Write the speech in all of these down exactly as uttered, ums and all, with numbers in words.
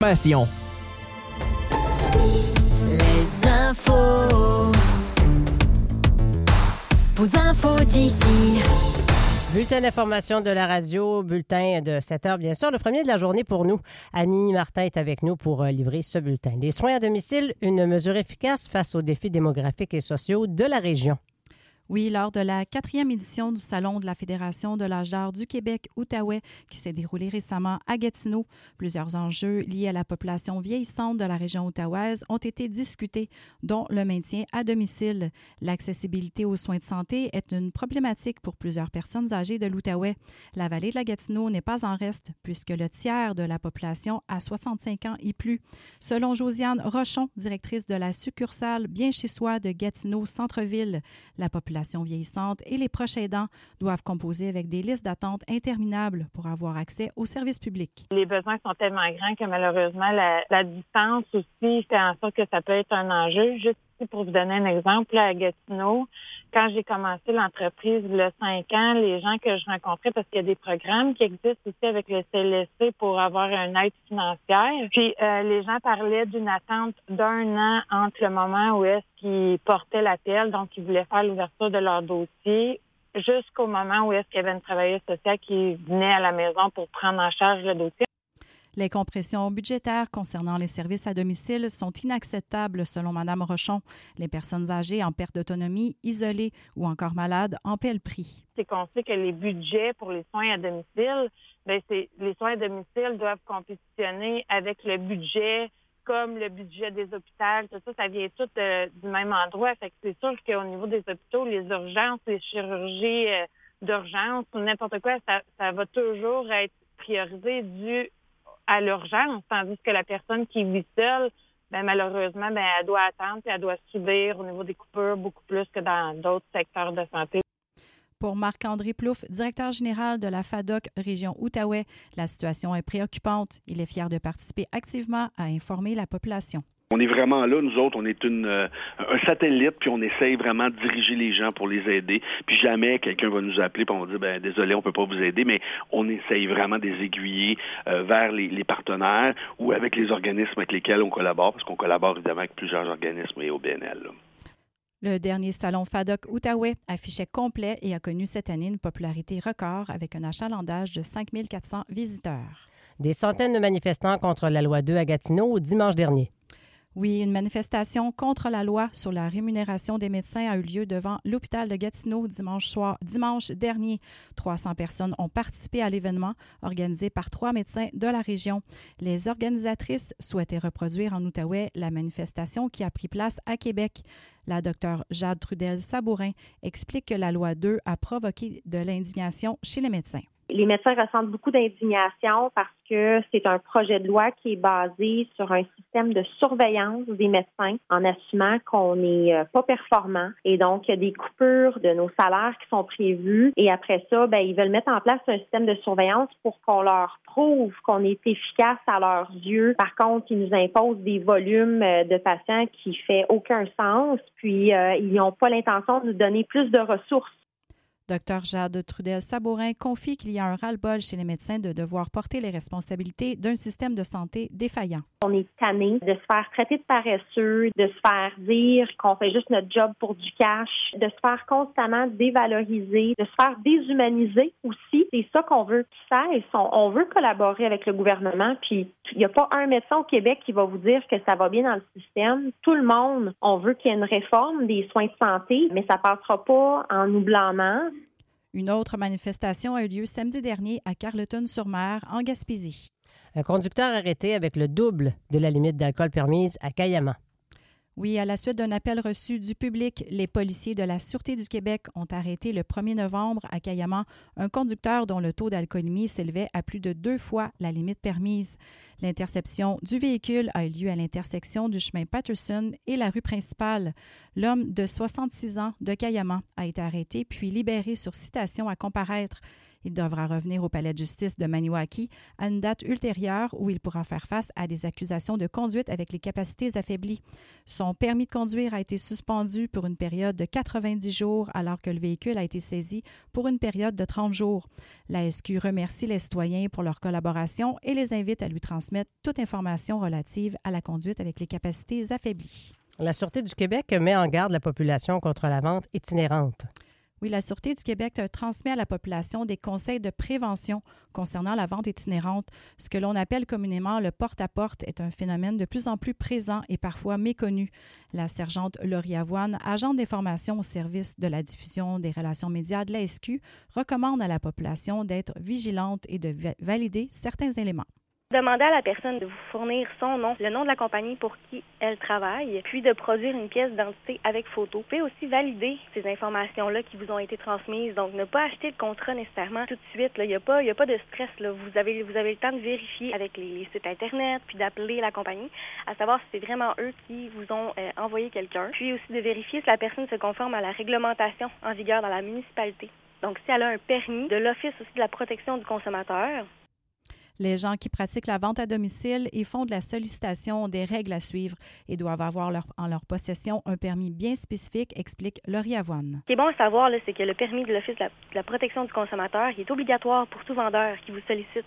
Passion. Les infos. Vos infos d'ici. Bulletin d'information de la radio, bulletin de sept heures, bien sûr. Le premier de la journée pour nous. Annie Martin est avec nous pour livrer ce bulletin. Les soins à domicile, une mesure efficace face aux défis démographiques et sociaux de la région. Oui, lors de la quatrième édition du Salon de la Fédération de l'âge d'or du Québec, Outaouais, qui s'est déroulé récemment à Gatineau, plusieurs enjeux liés à la population vieillissante de la région outaouaise ont été discutés, dont le maintien à domicile. L'accessibilité aux soins de santé est une problématique pour plusieurs personnes âgées de l'Outaouais. La vallée de la Gatineau n'est pas en reste, puisque le tiers de la population a soixante-cinq ans et plus. Selon Josiane Rochon, directrice de la succursale Bien chez soi de Gatineau Centre-Ville, la population vieillissante et les proches aidants doivent composer avec des listes d'attente interminables pour avoir accès aux services publics. Les besoins sont tellement grands que malheureusement, la, la distance aussi fait en sorte que ça peut être un enjeu. Juste ici, pour vous donner un exemple, là, à Gatineau, quand j'ai commencé l'entreprise il y a cinq ans, les gens que je rencontrais, parce qu'il y a des programmes qui existent aussi avec le C L S C pour avoir une aide financière, puis euh, les gens parlaient d'une attente d'un an entre le moment où est-ce qu'ils portaient l'appel, donc ils voulaient faire l'ouverture de leur dossier, jusqu'au moment où est-ce qu'il y avait une travailleuse sociale qui venait à la maison pour prendre en charge le dossier. Les compressions budgétaires concernant les services à domicile sont inacceptables selon Mme Rochon. Les personnes âgées en perte d'autonomie, isolées ou encore malades en paient le prix. C'est qu'on sait que les budgets pour les soins à domicile, bien, c'est, les soins à domicile doivent compétitionner avec le budget comme le budget des hôpitaux, tout ça, ça vient tout euh, du même endroit. Fait que c'est sûr qu'au niveau des hôpitaux, les urgences, les chirurgies euh, d'urgence ou n'importe quoi, ça, ça va toujours être priorisé dû à l'urgence, tandis que la personne qui vit seule, ben, malheureusement, ben, elle doit attendre et elle doit subir au niveau des coupures beaucoup plus que dans d'autres secteurs de santé. Pour Marc-André Plouffe, directeur général de la F A D O C Région Outaouais, la situation est préoccupante. Il est fier de participer activement à informer la population. On est vraiment là, nous autres, on est une, euh, un satellite, puis on essaye vraiment de diriger les gens pour les aider. Puis jamais quelqu'un va nous appeler puis on va dire, ben désolé, on peut pas vous aider, mais on essaye vraiment de les aiguiller euh, vers les, les partenaires ou avec les organismes avec lesquels on collabore, parce qu'on collabore évidemment avec plusieurs organismes et au B N L. Là. Le dernier salon F A D O C Outaouais affichait complet et a connu cette année une popularité record avec un achalandage de cinq mille quatre cents visiteurs. Des centaines de manifestants contre la loi deux à Gatineau dimanche dernier. Oui, une manifestation contre la loi sur la rémunération des médecins a eu lieu devant l'hôpital de Gatineau dimanche soir, dimanche dernier. trois cents personnes ont participé à l'événement organisé par trois médecins de la région. Les organisatrices souhaitaient reproduire en Outaouais la manifestation qui a pris place à Québec. La docteure Jade Trudel-Sabourin explique que la loi deux a provoqué de l'indignation chez les médecins. Les médecins ressentent beaucoup d'indignation parce que c'est un projet de loi qui est basé sur un système de surveillance des médecins en assumant qu'on n'est pas performant. Et donc, il y a des coupures de nos salaires qui sont prévues. Et après ça, ben, ils veulent mettre en place un système de surveillance pour qu'on leur prouve qu'on est efficace à leurs yeux. Par contre, ils nous imposent des volumes de patients qui ne font aucun sens. Puis, euh, ils n'ont pas l'intention de nous donner plus de ressources. Docteur Jade Trudel-Sabourin confie qu'il y a un ras-le-bol chez les médecins de devoir porter les responsabilités d'un système de santé défaillant. On est tanné de se faire traiter de paresseux, de se faire dire qu'on fait juste notre job pour du cash, de se faire constamment dévaloriser, de se faire déshumaniser aussi. C'est ça qu'on veut qu'ils cesse. On, on veut collaborer avec le gouvernement, puis il n'y a pas un médecin au Québec qui va vous dire que ça va bien dans le système. Tout le monde, on veut qu'il y ait une réforme des soins de santé, mais ça ne passera pas en nous blâmant. Une autre manifestation a eu lieu samedi dernier à Carleton-sur-Mer, en Gaspésie. Un conducteur arrêté avec le double de la limite d'alcool permise à Cayama. Oui, à la suite d'un appel reçu du public, les policiers de la Sûreté du Québec ont arrêté le premier novembre à Cayama un conducteur dont le taux d'alcoolémie s'élevait à plus de deux fois la limite permise. L'interception du véhicule a eu lieu à l'intersection du chemin Patterson et la rue principale. L'homme de soixante-six ans de Cayama a été arrêté puis libéré sur citation à comparaître. Il devra revenir au palais de justice de Maniwaki à une date ultérieure où il pourra faire face à des accusations de conduite avec les capacités affaiblies. Son permis de conduire a été suspendu pour une période de quatre-vingt-dix jours alors que le véhicule a été saisi pour une période de trente jours. La S Q remercie les citoyens pour leur collaboration et les invite à lui transmettre toute information relative à la conduite avec les capacités affaiblies. La Sûreté du Québec met en garde la population contre la vente itinérante. Oui, la Sûreté du Québec transmet à la population des conseils de prévention concernant la vente itinérante. Ce que l'on appelle communément le porte-à-porte est un phénomène de plus en plus présent et parfois méconnu. La sergente Laurie Avoine, agente d'information au service de la diffusion des relations médias de la S Q, recommande à la population d'être vigilante et de valider certains éléments. Demandez à la personne de vous fournir son nom, le nom de la compagnie pour qui elle travaille, puis de produire une pièce d'identité avec photo. Vous pouvez aussi valider ces informations-là qui vous ont été transmises. Donc, ne pas acheter le contrat nécessairement tout de suite. Il n'y a pas, y a pas de stress. Là. Vous avez, vous avez le temps de vérifier avec les, les sites Internet, puis d'appeler la compagnie, à savoir si c'est vraiment eux qui vous ont euh, envoyé quelqu'un. Puis aussi de vérifier si la personne se conforme à la réglementation en vigueur dans la municipalité. Donc, si elle a un permis de l'Office aussi de la protection du consommateur. Les gens qui pratiquent la vente à domicile et font de la sollicitation ont des règles à suivre et doivent avoir leur, en leur possession un permis bien spécifique, explique Laurie Avoine. Ce qui est bon à savoir, là, c'est que le permis de l'Office de la, de la protection du consommateur il est obligatoire pour tout vendeur qui vous sollicite.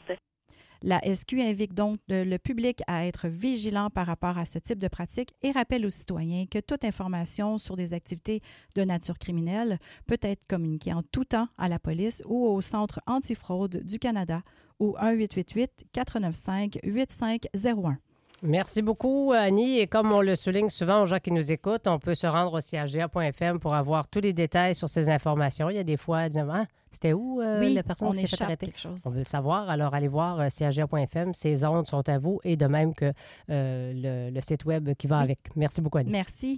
La S Q invite donc le public à être vigilant par rapport à ce type de pratique et rappelle aux citoyens que toute information sur des activités de nature criminelle peut être communiquée en tout temps à la police ou au Centre antifraude du Canada au un huit huit huit, quatre neuf cinq, huit cinq zéro un. Merci beaucoup, Annie. Et comme on le souligne souvent aux gens qui nous écoutent, on peut se rendre au C H G A point F M pour avoir tous les détails sur ces informations. Il y a des fois, disons, ah, c'était où euh, oui, la personne on qui s'est fait arrêter? On veut le savoir. Alors, allez voir euh, C H G A point F M. Ces ondes sont à vous et de même que euh, le, le site web qui va oui. avec. Merci beaucoup, Annie. Merci.